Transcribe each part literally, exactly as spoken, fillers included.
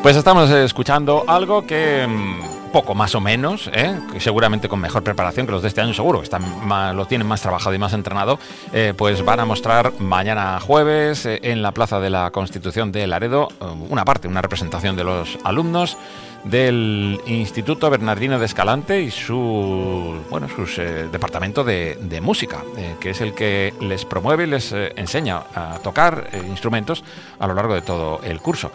Pues estamos escuchando algo que mmm, poco más o menos, ¿eh? que seguramente con mejor preparación que los de este año, seguro que están más, lo tienen más trabajado y más entrenado, eh, pues van a mostrar mañana jueves eh, en la Plaza de la Constitución de Laredo eh, una parte, una representación de los alumnos del Instituto Bernardino de Escalante y su bueno su eh, departamento de, de música, eh, que es el que les promueve y les eh, enseña a tocar eh, instrumentos a lo largo de todo el curso.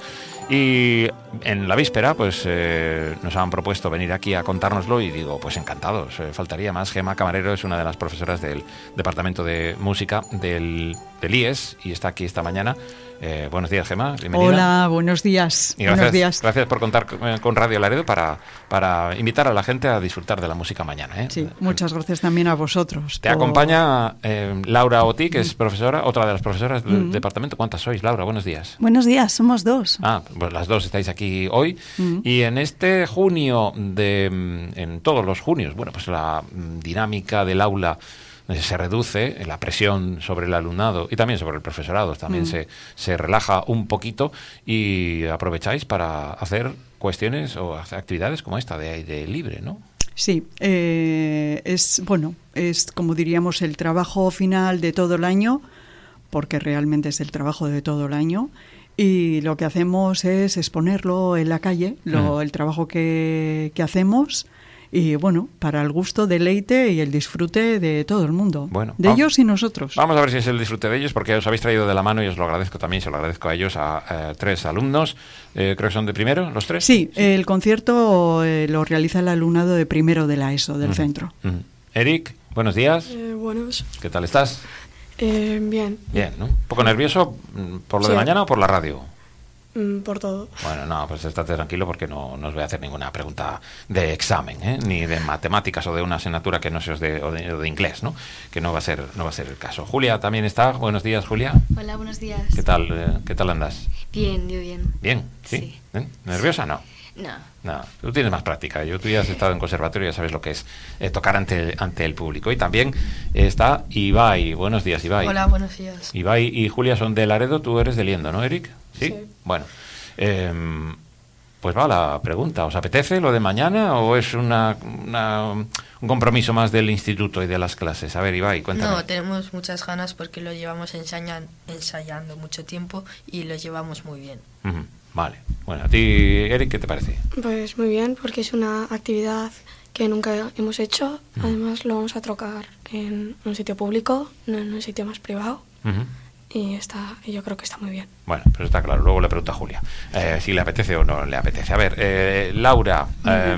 Y en la víspera, pues eh, nos han propuesto venir aquí a contárnoslo y digo, pues encantados, eh, faltaría más. Gemma Camarero es una de las profesoras del Departamento de Música del, del I E S y está aquí esta mañana. Eh, buenos días, Gemma, bienvenida. Hola, buenos días. Y gracias, buenos días. Gracias por contar con, con Radio Laredo para, para invitar a la gente a disfrutar de la música mañana. ¿eh? Sí, muchas gracias también a vosotros. Te por... acompaña eh, Laura Oti, que es profesora, otra de las profesoras del mm. departamento. ¿Cuántas sois, Laura? Buenos días. Buenos días, somos dos. Ah, pues las dos estáis aquí hoy. Mm. Y en este junio, de, en todos los junios, bueno, pues la dinámica del aula se reduce, la presión sobre el alumnado y también sobre el profesorado también mm. se, se relaja un poquito y aprovecháis para hacer cuestiones o hacer actividades como esta de aire libre, ¿no? Sí, eh, es bueno, es como diríamos el trabajo final de todo el año, porque realmente es el trabajo de todo el año. Y lo que hacemos es exponerlo en la calle, lo, mm. el trabajo que, que hacemos. Y bueno, para el gusto, deleite y el disfrute de todo el mundo, bueno, de vamos, ellos y nosotros. Vamos a ver si es el disfrute de ellos, porque os habéis traído de la mano y os lo agradezco también, se lo agradezco a ellos, a, a tres alumnos, eh, creo que son de primero, los tres. Sí, sí. El concierto eh, lo realiza el alumnado de primero de la ESO, del uh-huh. centro. Uh-huh. Eric, buenos días. Eh, buenos. ¿Qué tal estás? Eh, bien. Bien, ¿no? ¿Un poco nervioso por lo sí. de mañana o por la radio? Por todo. Bueno, no, pues estate tranquilo porque no, no os voy a hacer ninguna pregunta de examen, ¿eh? Ni de matemáticas o de una asignatura que no se os de, o de, o de inglés, ¿no? Que no va a ser no va a ser el caso. Julia también está. Buenos días, Julia. Hola, buenos días. ¿Qué tal, eh, qué tal andas? Bien, yo bien. ¿Bien? ¿Sí? Sí. ¿Eh? ¿Nerviosa? No. No. No, tú tienes más práctica. Yo, tú ya has estado en conservatorio, ya sabes lo que es eh, tocar ante el, ante el público. Y también está Ibai. Buenos días, Ibai. Hola, buenos días. Ibai y Julia son de Laredo, tú eres de Liendo, ¿no, Eric? Sí. Sí. Bueno. Eh, pues va la pregunta, ¿os apetece lo de mañana o es una, una, un compromiso más del instituto y de las clases? A ver, Ibai, cuéntame. No, tenemos muchas ganas porque lo llevamos ensayan, ensayando mucho tiempo y lo llevamos muy bien. Uh-huh. Vale, bueno, a ti, Eric, ¿qué te parece? Pues muy bien, porque es una actividad que nunca hemos hecho, uh-huh. además lo vamos a trocar en un sitio público, no en un sitio más privado. Uh-huh. Y está, yo creo que está muy bien. Bueno, pues está claro. Luego le pregunto a Julia eh, si le apetece o no le apetece. A ver, eh, Laura, eh,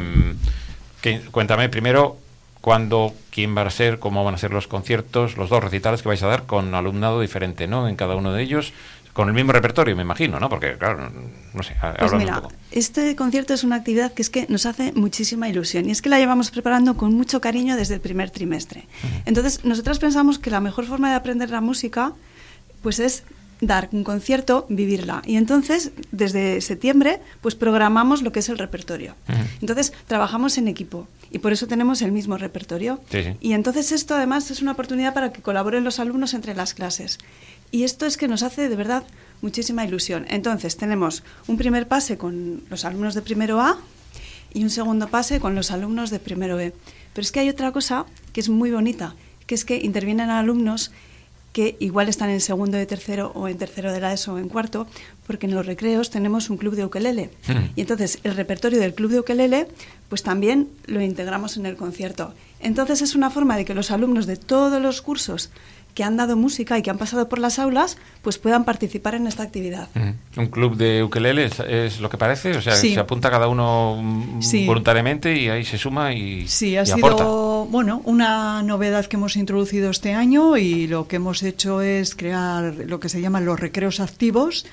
que, cuéntame primero cuándo, quién va a ser, cómo van a ser los conciertos, los dos recitales que vais a dar con alumnado diferente, ¿no? En cada uno de ellos, con el mismo repertorio, me imagino, ¿no? Porque, claro, no sé. Pues mira, un poco. Este concierto es una actividad que es que nos hace muchísima ilusión y es que la llevamos preparando con mucho cariño desde el primer trimestre. Uh-huh. Entonces, nosotras pensamos que la mejor forma de aprender la música pues es dar un concierto, vivirla. Y entonces, desde septiembre, pues programamos lo que es el repertorio. Uh-huh. Entonces, trabajamos en equipo y por eso tenemos el mismo repertorio. Sí, sí. Y entonces esto, además, es una oportunidad para que colaboren los alumnos entre las clases. Y esto es que nos hace, de verdad, muchísima ilusión. Entonces, tenemos un primer pase con los alumnos de primero A y un segundo pase con los alumnos de primero B. Pero es que hay otra cosa que es muy bonita, que es que intervienen alumnos que igual están en segundo de tercero o en tercero de la ESO o en cuarto, porque en los recreos tenemos un club de ukelele. Mm. Y entonces el repertorio del club de ukelele, pues también lo integramos en el concierto. Entonces es una forma de que los alumnos de todos los cursos que han dado música y que han pasado por las aulas, pues puedan participar en esta actividad. Mm. ¿Un club de ukelele es, es lo que parece? O sea, sí. se apunta cada uno sí. voluntariamente y ahí se suma y Sí, ha y sido aporta. bueno, una novedad que hemos introducido este año y lo que hemos hecho es crear lo que se llaman los recreos activos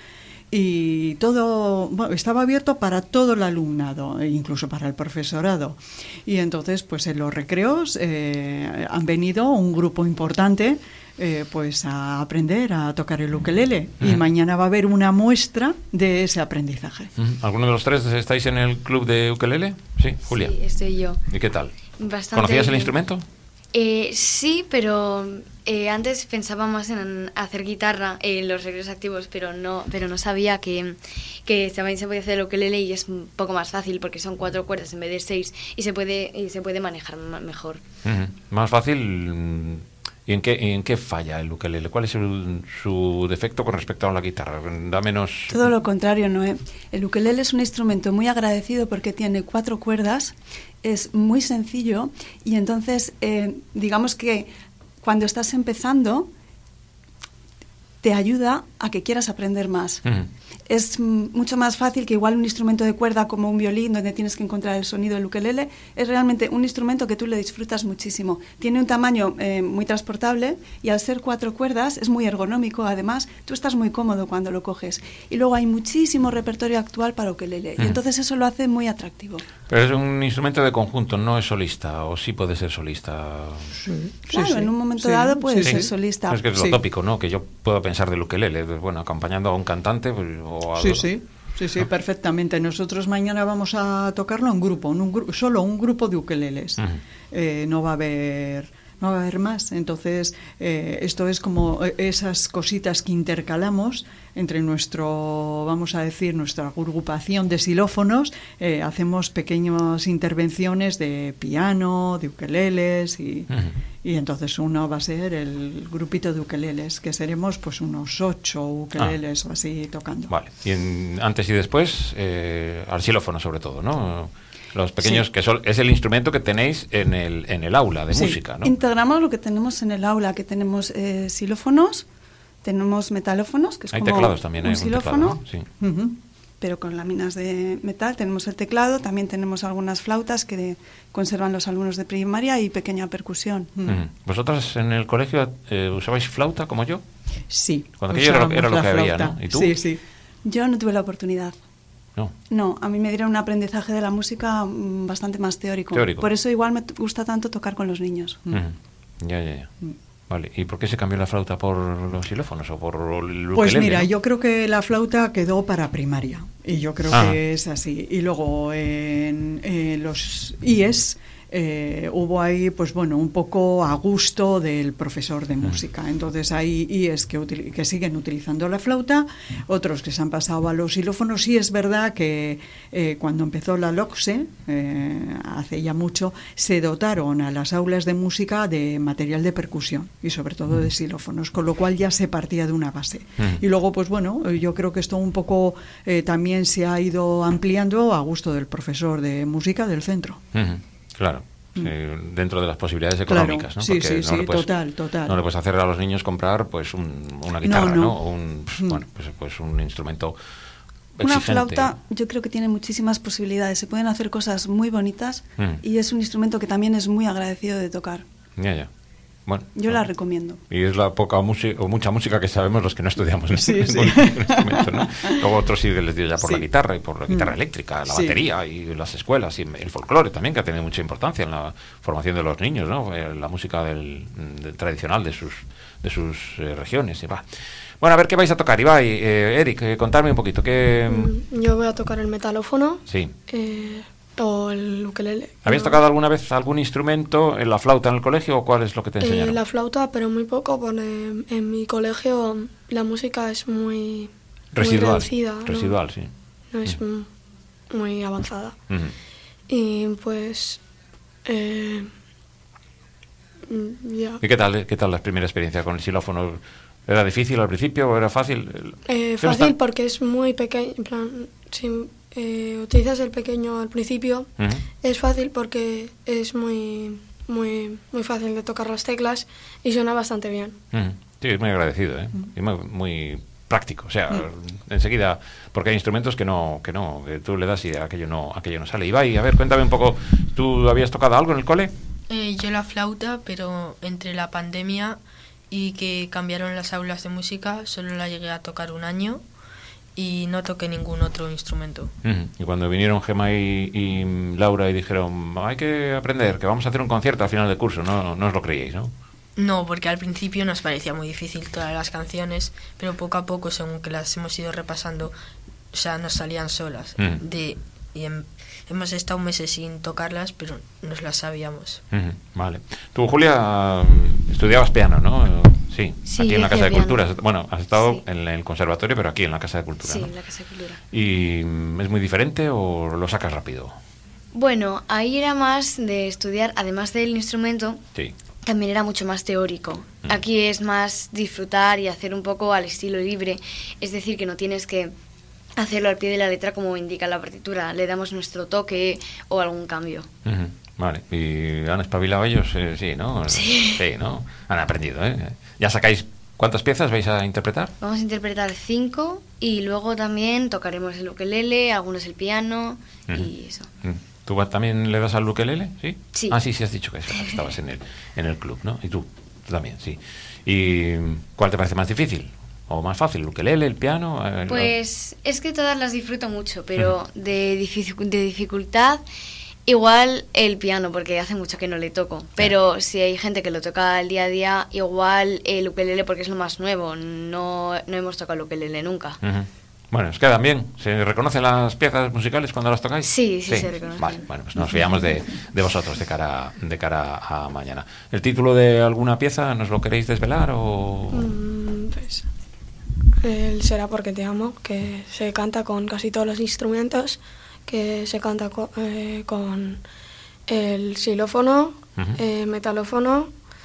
y todo bueno, estaba abierto para todo el alumnado, incluso para el profesorado. Y entonces, pues en los recreos eh, han venido un grupo importante Eh, pues a aprender a tocar el ukelele uh-huh. y mañana va a haber una muestra de ese aprendizaje. Uh-huh. ¿Alguno de los tres estáis en el club de ukelele? Sí, Julia. Sí, estoy yo. ¿Y qué tal? Bastante ¿Conocías bien. el instrumento? Eh, sí, pero eh, antes pensaba más en hacer guitarra en los recreos activos, pero no, pero no sabía que, que también se puede hacer el ukelele y es un poco más fácil porque son cuatro cuerdas en vez de seis y se puede y se puede manejar mejor. Uh-huh. Más fácil. ¿Y en qué, en qué falla el ukelele? ¿Cuál es el, su defecto con respecto a la guitarra? Da menos... Todo lo contrario, Noé. El ukelele es un instrumento muy agradecido porque tiene cuatro cuerdas, es muy sencillo y entonces, eh, digamos que cuando estás empezando, te ayuda a que quieras aprender más. Uh-huh. Es mm, mucho más fácil que igual un instrumento de cuerda como un violín, donde tienes que encontrar el sonido del ukelele. Es realmente un instrumento que tú le disfrutas muchísimo. Tiene un tamaño eh, muy transportable y al ser cuatro cuerdas es muy ergonómico. Además, tú estás muy cómodo cuando lo coges. Y luego hay muchísimo repertorio actual para ukelele. Uh-huh. Y entonces eso lo hace muy atractivo. Pero es un instrumento de conjunto, no es solista, o sí puede ser solista. Sí, claro, sí, sí. En un momento sí, dado puede sí, ser sí. solista. Es que es lo sí. tópico, ¿no? Que yo puedo pensar del ukelele, bueno, acompañando a un cantante pues, o a... Sí, sí, sí, sí, ¿no? Perfectamente. Nosotros mañana vamos a tocarlo en grupo, en un gru- solo un grupo de ukeleles. Uh-huh. Eh, no va a haber... No va a haber más. Entonces, eh, esto es como esas cositas que intercalamos entre nuestro, vamos a decir, nuestra agrupación de xilófonos. Eh, hacemos pequeñas intervenciones de piano, de ukeleles y, uh-huh. y entonces uno va a ser el grupito de ukeleles, que seremos pues unos ocho ukeleles ah. o así tocando. Vale. Y en, antes y después, eh, al xilófono sobre todo, ¿no? Los pequeños, sí. que son, es el instrumento que tenéis en el, en el aula de sí. música, ¿no? Integramos lo que tenemos en el aula, que tenemos eh, xilófonos, tenemos metalófonos, que es hay como teclados también, un hay xilófono, un teclado, ¿no? Sí. Uh-huh. Pero con láminas de metal. Tenemos el teclado, también tenemos algunas flautas que de, conservan los alumnos de primaria y pequeña percusión. Uh-huh. ¿Vosotros en el colegio eh, usabais flauta como yo? Sí. Cuando aquello era, era lo que había, ¿no? ¿Y tú? Sí, sí. Yo no tuve la oportunidad. No. No, a mí me dieron un aprendizaje de la música bastante más teórico. teórico. Por eso igual me gusta tanto tocar con los niños. Uh-huh. Ya, ya, ya. Uh-huh. Vale. ¿Y por qué se cambió la flauta por los xilófonos o por el ukelele? Pues mira, ¿no? Yo creo que la flauta quedó para primaria y yo creo ah. que es así. Y luego en, en los I E S eh, hubo ahí, pues bueno, un poco a gusto del profesor de música. Entonces hay I E S que, util- que siguen utilizando la flauta, otros que se han pasado a los xilófonos. Sí es verdad que eh, cuando empezó la LOCSE, eh, hace ya mucho, se dotaron a las aulas de música de material de percusión y sobre todo de xilófonos, con lo cual ya se partía de una base. Y luego, pues bueno, yo creo que esto un poco eh, también se ha ido ampliando a gusto del profesor de música del centro. Uh-huh. Claro, sí, dentro de las posibilidades económicas, claro, ¿no? Sí, Porque sí, no sí, le puedes, total, total. No le puedes hacer a los niños comprar pues un, una guitarra, no, no. ¿no? O un, pues, mm. bueno, pues, pues un instrumento exigente. Una flauta yo creo que tiene muchísimas posibilidades, se pueden hacer cosas muy bonitas mm. y es un instrumento que también es muy agradecido de tocar. Ya, ya. Bueno, yo bueno. la recomiendo. Y es la poca música o mucha música que sabemos los que no estudiamos sí, ningún sí. instrumento, ¿no? Luego otros sí les dio ya por sí. la guitarra y por la guitarra mm. eléctrica, la sí. batería y las escuelas y el folclore también, que ha tenido mucha importancia en la formación de los niños, ¿no? La música del, del tradicional de sus de sus eh, regiones. Y va. Bueno, a ver qué vais a tocar, Ibai, eh, Eric, eh, contadme un poquito. ¿Qué... Yo voy a tocar el metalófono. Sí. Eh... O el ukelele. ¿Habías tocado alguna vez algún instrumento, en la flauta en el colegio o cuál es lo que te enseñaron? Eh, la flauta, pero muy poco, porque en, en mi colegio la música es muy, residual, muy reducida. Residual, ¿no? sí. No es uh-huh. muy avanzada. Uh-huh. Y pues... Eh, ya. ¿Y qué tal, qué tal la primera experiencia con el xilófono? ¿Era difícil al principio o era fácil? Eh, fácil está? Porque es muy pequeño, en plan... Sin, Eh, utilizas el pequeño al principio, uh-huh. es fácil porque es muy muy muy fácil de tocar las teclas y suena bastante bien. Uh-huh. Sí, es muy agradecido, ¿eh? Uh-huh. Y muy, muy práctico, o sea, uh-huh. enseguida, porque hay instrumentos que no, que no, que tú le das y aquello no, aquello no sale. Ibai, a ver, cuéntame un poco, ¿tú habías tocado algo en el cole? Eh, yo la flauta, pero entre la pandemia y que cambiaron las aulas de música, solo la llegué a tocar un año. Y no toqué ningún otro instrumento. Uh-huh. Y cuando vinieron Gemma y, y Laura y dijeron, hay que aprender, que vamos a hacer un concierto al final del curso, no, no os lo creíais, ¿no? No, porque al principio nos parecía muy difícil todas las canciones, pero poco a poco, según que las hemos ido repasando, o sea, nos salían solas. Uh-huh. De y hem- hemos estado meses sin tocarlas, pero nos las sabíamos. Uh-huh, vale. Tú, Julia, estudiabas piano, ¿no? Sí, Sí, aquí en la hacía Casa de piano. Cultura. Bueno, has estado Sí. en el conservatorio, pero aquí en la Casa de Cultura, Sí, ¿no? en la Casa de Cultura. ¿Y mm, es muy diferente o lo sacas rápido? Bueno, ahí era más de estudiar, además del instrumento, Sí. también era mucho más teórico. Mm. Aquí es más disfrutar y hacer un poco al estilo libre, es decir, que no tienes que hacerlo al pie de la letra como indica la partitura, le damos nuestro toque o algún cambio. Uh-huh, vale. ¿Y han espabilado ellos? Eh, sí, ¿no? Sí. Sí, ¿no? Han aprendido, ¿eh? ¿Ya sacáis cuántas piezas vais a interpretar? Vamos a interpretar cinco y luego también tocaremos el ukelele, algunos el piano Ujú. y eso. Mm. ¿Tú va- también le das al ukelele? ¿Sí? Sí. Ah, sí, sí, has dicho que sí, que estabas en el, en el club, ¿no? Y tú, tú también, sí. ¿Y cuál te parece más difícil? ¿O más fácil? ¿El ukelele, el piano? Eh, Pues es que todas las disfruto mucho, pero de, dificu- de dificultad igual el piano, porque hace mucho que no le toco. Pero si hay gente que lo toca el día a día, igual el ukelele porque es lo más nuevo. No, no hemos tocado el ukelele nunca. Ujú. Bueno, ¿os quedan bien? ¿Se reconocen las piezas musicales cuando las tocáis? Sí, sí, se reconocen. Vale, bueno, pues nos fiamos de, de vosotros de cara, de cara a mañana. ¿El título de alguna pieza nos lo queréis desvelar o...? Mm, pues el Será porque te amo, que se canta con casi todos los instrumentos, que se canta co- eh, con el xilófono, Ujú. el metalófono,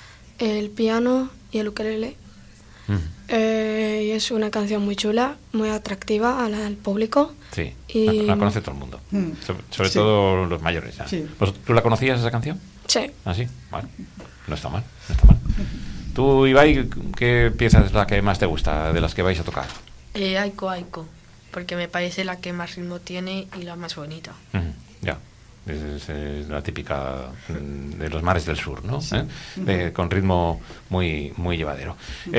el piano y el ukelele. Ujú. Eh, y es una canción muy chula, muy atractiva al, al público. Sí, Y- la, la conoce todo el mundo, Mm. sobre, sobre Sí. todo los mayores. ¿Ya? Sí. ¿Vos- ¿Tú la conocías esa canción? Sí. ¿Ah, sí? Bueno, no está mal, no está mal. Tú, Ibai, ¿qué pieza es la que más te gusta de las que vais a tocar? Eh, Aiko Aiko, porque me parece la que más ritmo tiene y la más bonita. Ujú, ya, es, es la típica mm, de los mares del sur, ¿no? ¿Eh? De- con ritmo muy muy llevadero.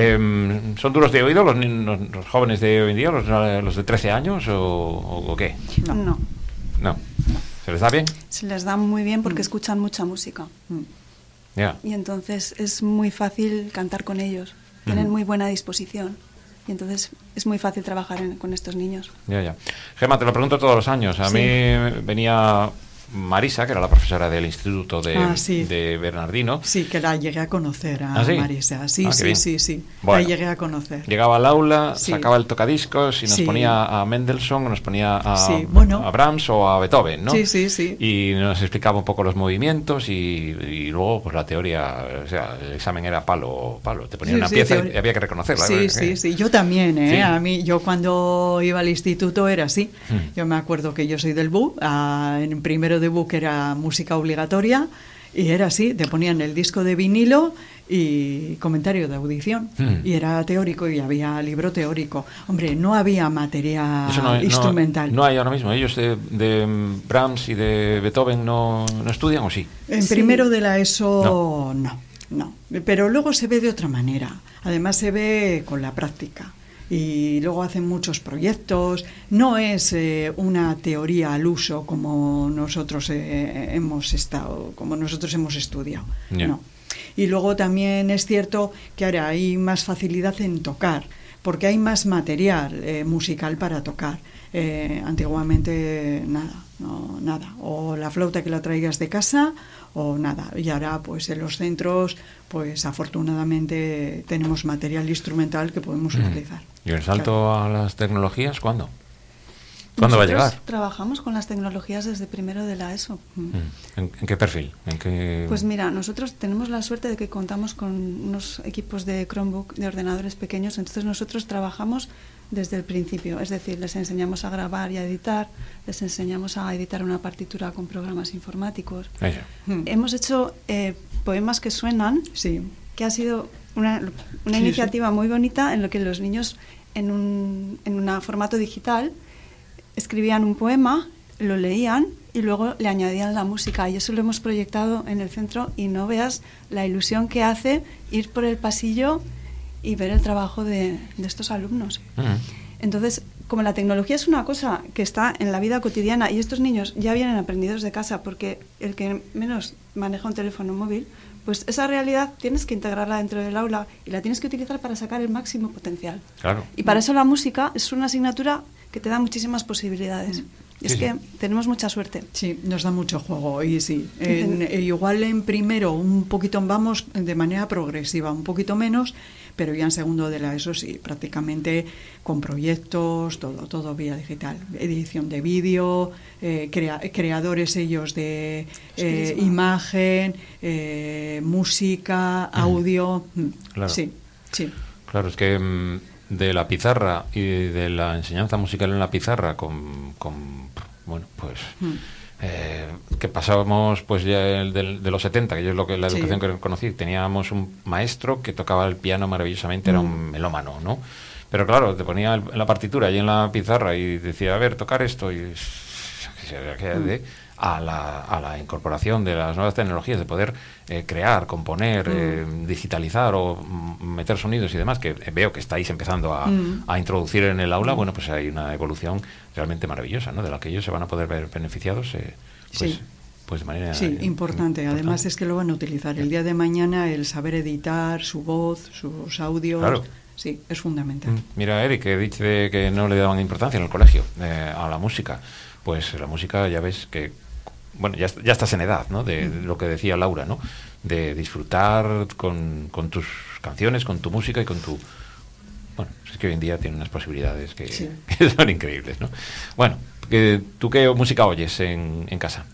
Eh, ¿Son duros de oído los, ni- los, los jóvenes de hoy en día, los, los de trece años o, o- o qué? No. No, No. ¿Se les da bien? se les da muy bien porque Mm. escuchan mucha música. Mm. Ya. Y entonces es muy fácil cantar con ellos. Tienen Ujú. muy buena disposición. Y entonces es muy fácil trabajar en- con estos niños. Ya, ya. Gemma, te lo pregunto todos los años. A Sí. mí venía Marisa, que era la profesora del Instituto de, Ah, sí. de Bernardino. Sí, que la llegué a conocer a ¿Ah, sí? Marisa. Sí, Ah, qué sí, bien. sí, sí. Bueno. La llegué a conocer. Llegaba al aula, Sí. sacaba el tocadiscos y nos Sí. ponía a Mendelssohn, nos ponía a, Sí, bueno. a Brahms o a Beethoven, ¿no? Sí, sí, sí. Y nos explicaba un poco los movimientos y, y luego pues la teoría, o sea, el examen era palo, palo. Te ponía Sí, una sí, pieza y teoría. había que reconocerla. Sí, ¿no? sí, sí. Yo también, ¿eh? Sí. A mí, yo cuando iba al instituto era así. Mm. Yo me acuerdo que yo soy del B U, ah, en primero de B U que era música obligatoria, y era así, te ponían el disco de vinilo y comentario de audición. Mm. Y era teórico y había libro teórico. Hombre, no había material Eso no, no- instrumental. No, hay ahora mismo. Ellos de, de Brahms y de Beethoven no, no estudian o sí. En Sí. primero de la ESO no. no, Pero luego se ve de otra manera. Además se ve con la práctica. Y luego hacen muchos proyectos. No es eh, una teoría al uso como nosotros eh, hemos estado, como nosotros hemos estudiado. Ya. No. Y luego también es cierto que ahora hay más facilidad en tocar, porque hay más material eh, musical para tocar. Eh, antiguamente nada, no, nada. O la flauta que la traigas de casa o nada. Y ahora pues en los centros pues afortunadamente tenemos material instrumental que podemos Mm. utilizar. ¿Y el salto a las tecnologías cuándo? ¿Cuándo va a Nosotros llegar? Trabajamos con las tecnologías desde primero de la ESO. Mm. ¿En, en qué perfil? ¿En qué... Pues mira, nosotros tenemos la suerte de que contamos con unos equipos de Chromebook, de ordenadores pequeños, entonces nosotros trabajamos desde el principio, es decir, les enseñamos a grabar y a editar, les enseñamos a editar una partitura con programas informáticos. Eso. Mm. Hemos hecho eh, poemas que suenan, Sí. que ha sido una, una Sí, iniciativa muy bonita en lo que los niños en un en un formato digital escribían un poema, lo leían y luego le añadían la música. Y eso lo hemos proyectado en el centro y no veas la ilusión que hace ir por el pasillo y ver el trabajo de, de estos alumnos. Mm. Entonces, como la tecnología es una cosa que está en la vida cotidiana y estos niños ya vienen aprendidos de casa porque el que menos maneja un teléfono móvil, pues esa realidad tienes que integrarla dentro del aula y la tienes que utilizar para sacar el máximo potencial. Claro. Y para eso la música es una asignatura que te da muchísimas posibilidades. Es sí, que sí. tenemos mucha suerte. Sí, nos da mucho juego y sí. En, eh, igual en primero un poquito vamos de manera progresiva, un poquito menos, pero ya en segundo de la ESO sí, prácticamente con proyectos, todo, todo vía digital. Edición de vídeo, eh, crea, creadores ellos de eh, imagen, eh, música, audio. Mm. Claro. Sí, sí. Claro, es que mm, de la pizarra y de la enseñanza musical en la pizarra con, con bueno, pues... Mm. Eh, que pasábamos pues ya el del, de los setenta, que yo es lo que la educación sí. que conocí, teníamos un maestro que tocaba el piano maravillosamente, mm. era un melómano, ¿no? Pero claro, te ponía el, la partitura ahí en la pizarra y decía, a ver, tocar esto y mm. de, a, la, a la incorporación de las nuevas tecnologías, de poder eh, crear, componer, mm. eh, digitalizar o meter sonidos y demás, que veo que estáis empezando a, mm. a introducir en el aula, bueno, pues hay una evolución realmente maravillosa, ¿no? De la que ellos se van a poder ver beneficiados, eh, pues, sí. pues de manera sí, importante. importante. Además es que lo van a utilizar el día de mañana, el saber editar su voz, sus audios. Claro. Sí, es fundamental. Mm. Mira, Eric, que dice que no le daban importancia en el colegio eh, a la música. Pues la música, ya ves que, bueno, ya, ya estás en edad, ¿no? De, de lo que decía Laura, ¿no? De disfrutar con, con tus canciones, con tu música y con tu... Bueno, es que hoy en día tiene unas posibilidades que, sí. que son increíbles, ¿no? Bueno, ¿tú qué música oyes en, en casa?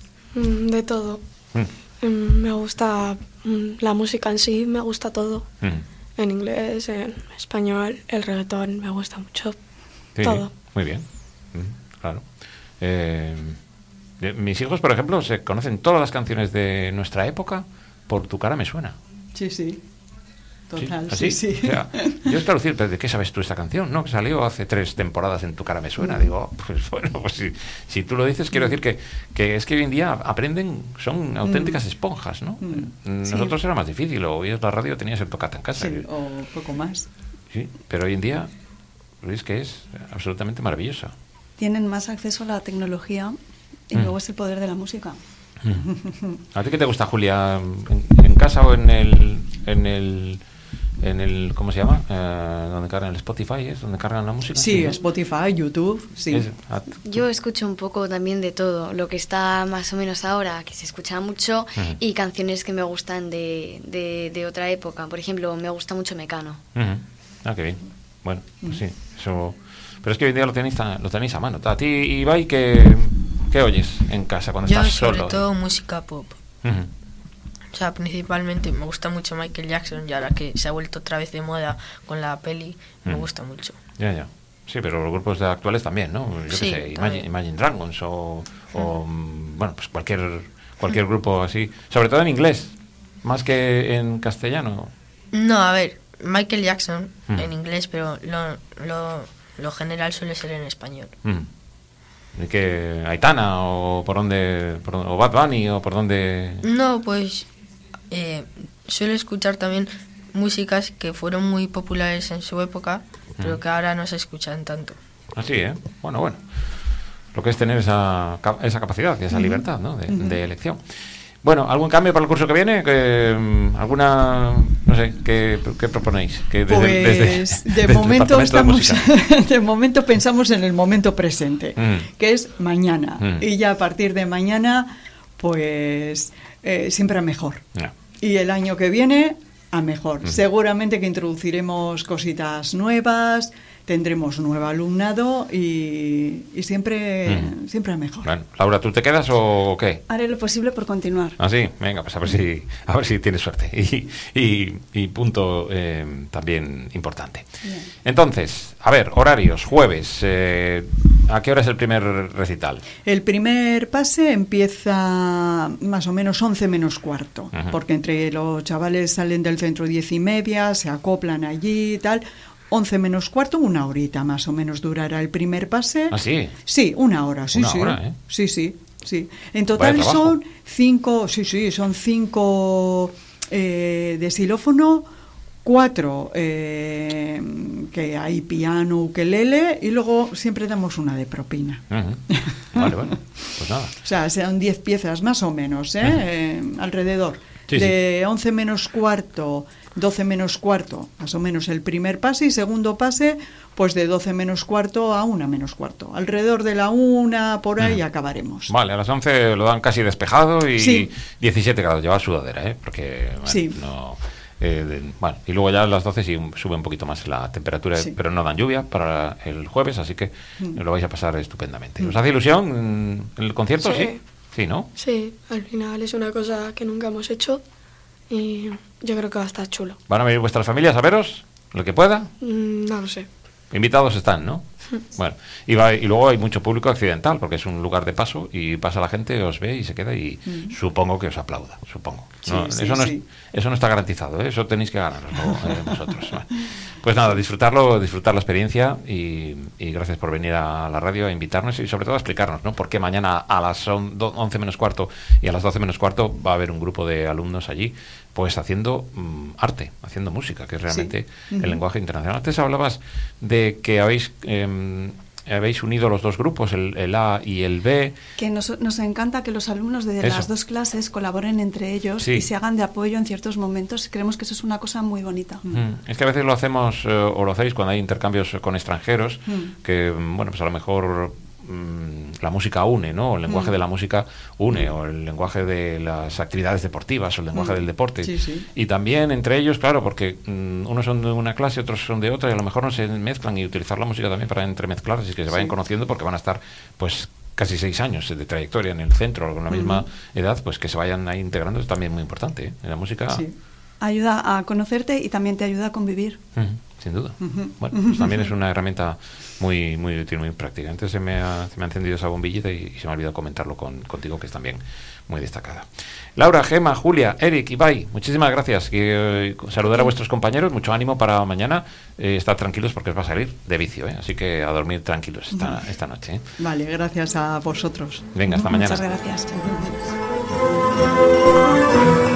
De todo. Mm. Me gusta la música en sí, me gusta todo. Mm. En inglés, en español, el reggaetón, me gusta mucho. Sí, todo. Muy bien, mm, claro. Eh, mis hijos, por ejemplo, se conocen todas las canciones de nuestra época por Tu cara me suena. Sí, sí. Total, ¿Sí? sí, sí. O sea, yo espero decir, ¿pero de qué sabes tú esta canción? ¿No? Que salió hace tres temporadas en Tu cara me suena. Mm. Digo, pues bueno, pues si, si tú lo dices, quiero decir que, que es que hoy en día aprenden, son auténticas mm. esponjas, ¿no? Mm. Nosotros sí. Era más difícil, o oías la radio, tenías el tocata en casa. Sí, que, o poco más. Sí, pero hoy en día, es que es absolutamente maravillosa. Tienen más acceso a la tecnología y mm. luego es el poder de la música. Mm. ¿A ti qué te gusta, Julia? ¿En, en casa o en el... En el en el ¿cómo se llama? Eh, donde cargan el Spotify, ¿es? Donde cargan la música. Sí, ¿sí? Spotify, YouTube, sí. Es, at, Yo escucho un poco también de todo, lo que está más o menos ahora, que se escucha mucho, uh-huh. y canciones que me gustan de, de, de otra época. Por ejemplo, me gusta mucho Mecano. Uh-huh. Ah, qué bien. Bueno, pues sí, eso. Pero es que hoy en día lo tenéis, lo tenéis a mano. A ti, Ibai, ¿qué, qué oyes en casa cuando Yo estás sobre solo? Sobre todo música pop. Uh-huh. O sea, principalmente me gusta mucho Michael Jackson y ahora que se ha vuelto otra vez de moda con la peli, mm. me gusta mucho. Ya, ya. Sí, pero los grupos actuales también, ¿no? Yo sí, qué sé, Imagine, Imagine Dragons o, o mm. bueno, pues cualquier cualquier mm. grupo así. Sobre todo en inglés, más que en castellano. No, a ver, Michael Jackson mm. en inglés, pero lo, lo, lo general suele ser en español. Mm. ¿Y qué? ¿Aitana o por dónde, por, o Bad Bunny o por dónde? No, pues... Eh, suelo escuchar también músicas que fueron muy populares en su época, mm. pero que ahora no se escuchan tanto. Así, ¿eh? Bueno, bueno. Lo que es tener esa, esa capacidad, esa mm. libertad, ¿no? De, mm. de elección. Bueno, ¿algún cambio para el curso que viene? ¿Que, ¿Alguna, no sé, qué, qué proponéis? Que desde, pues desde, de desde momento estamos, de, de momento pensamos en el momento presente, mm. que es mañana. Mm. Y ya a partir de mañana, pues eh, siempre a mejor. Yeah. Y el año que viene a mejor. Mm. Seguramente que introduciremos cositas nuevas, tendremos nuevo alumnado y, y siempre mm. siempre a mejor. Bueno, Laura, ¿tú te quedas o qué? Haré lo posible por continuar. Ah, sí, venga, pues a ver si a ver si tienes suerte. Y, y, y punto eh, también importante. Bien. Entonces, a ver, horarios, jueves, eh, ¿a qué hora es el primer recital? El primer pase empieza más o menos once menos cuarto, uh-huh. porque entre los chavales salen del centro diez y media, se acoplan allí y tal. once menos cuarto, una horita más o menos durará el primer pase. ¿Ah, sí? Sí, una hora, sí, una sí. Hora, ¿eh? Sí, sí, sí. En total son cinco, sí, sí, son cinco eh, de xilófono, cuatro eh, que hay piano, ukelele y luego siempre damos una de propina. Uh-huh. Vale, bueno, pues nada. O sea, sean diez piezas más o menos, ¿eh? Uh-huh. eh alrededor. Sí, de sí. once menos cuarto, doce menos cuarto, más o menos el primer pase, y segundo pase, pues de doce menos cuarto a una menos cuarto. Alrededor de la una, por ahí, mm. acabaremos. Vale, a las once lo dan casi despejado y sí. diecisiete grados, lleva sudadera, ¿eh? Porque, bueno, sí. no... Eh, de, bueno, y luego ya a las doce sí sube un poquito más la temperatura, sí. pero no dan lluvia para el jueves, así que mm. lo vais a pasar estupendamente. ¿Os hace ilusión el concierto? Sí. Sí, ¿Sí, ¿no? Sí, al final es una cosa que nunca hemos hecho y yo creo que va a estar chulo. ¿Van a venir vuestras familias a veros? ¿Lo que pueda? Mm, no lo sé. Invitados están, ¿no? Bueno, y, va, y luego hay mucho público accidental, porque es un lugar de paso y pasa la gente, os ve y se queda y mm. supongo que os aplauda, supongo. Sí, no, sí, eso, no sí. es, eso no está garantizado, ¿eh? Eso tenéis que ganaroslo eh, vosotros. Bueno, pues nada, disfrutarlo, disfrutar la experiencia y, y gracias por venir a la radio a invitarnos y sobre todo a explicarnos, ¿no? Por qué mañana a las once menos cuarto y a las doce menos cuarto va a haber un grupo de alumnos allí pues haciendo um, arte, haciendo música, que es realmente sí. uh-huh. el lenguaje internacional. Antes hablabas de que habéis eh, habéis unido los dos grupos, el, el A y el B. Que nos, nos encanta que los alumnos de eso. Las dos clases colaboren entre ellos sí. y se hagan de apoyo en ciertos momentos. Creemos que eso es una cosa muy bonita. Mm. Es que a veces lo hacemos, eh, o lo hacéis cuando hay intercambios con extranjeros, mm. que, bueno, pues a lo mejor la música une, ¿no? El lenguaje mm. de la música une, mm. o el lenguaje de las actividades deportivas, o el lenguaje mm. del deporte. Sí, sí. Y también entre ellos, claro, porque mm, unos son de una clase, otros son de otra, y a lo mejor no se mezclan, y utilizar la música también para entremezclarse y que se vayan sí. conociendo, porque van a estar, pues, casi seis años de trayectoria en el centro, con la misma mm. edad, pues que se vayan ahí integrando es también muy importante, ¿eh? En la música... Sí. Ayuda a conocerte y también te ayuda a convivir. Uh-huh, sin duda. Uh-huh. Bueno, pues también es una herramienta muy muy útil, muy práctica. Antes se me ha, se me ha encendido esa bombillita y, y se me ha olvidado comentarlo con, contigo, que es también muy destacada. Laura, Gema, Julia, Eric, Ibai, muchísimas gracias. Que, eh, saludar a vuestros compañeros, mucho ánimo para mañana. Eh, estar tranquilos porque os va a salir de vicio, ¿eh? Así que a dormir tranquilos esta, esta noche, ¿eh? Vale, gracias a vosotros. Venga, hasta mañana. Muchas gracias.